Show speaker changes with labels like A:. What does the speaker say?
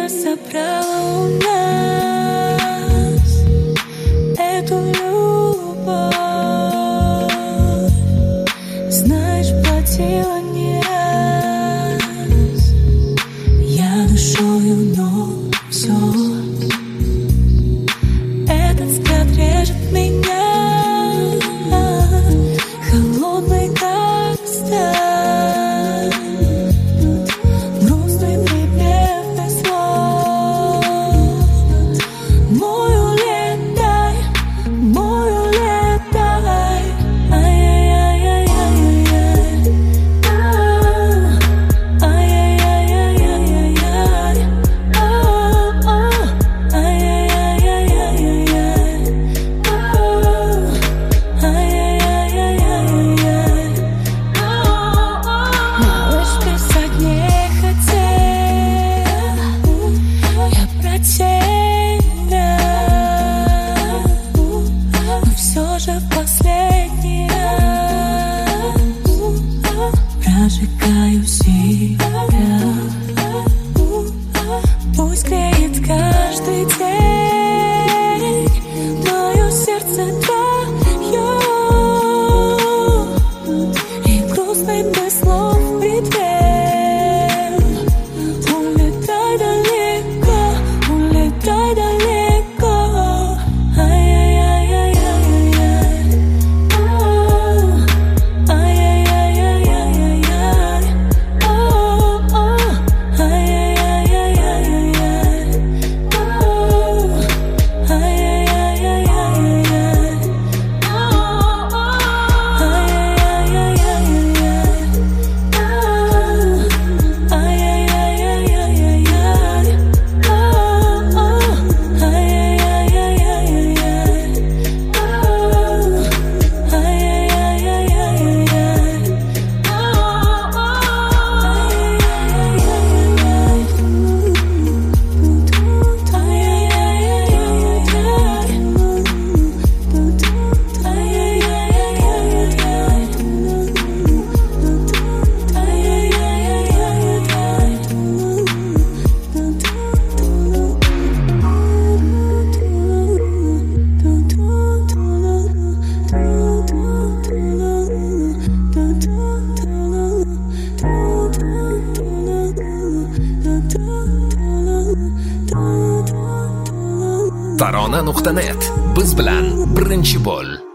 A: собрала у нас эту любовь. Знаешь, платила не раз я душою, но все. Этот взгляд режет меня, холодный как сталь, грустный припев без слов. Мой улетай, ай-яй-яй-яй-яй-яй, ай-яй-яй-яй-яй-яй, малыш, писать не хотел я про тебя, но все же в последний раз прожигаю себя. Пусть греет каждый день мое сердце твое, и грустный без слов припев. Улетай далеко, улетай далеко, ай-яй-яй-яй-яй-яй, ай-яй-яй-яй-яй-яй,
B: Tarona.net biz bilan birinchi bo'l.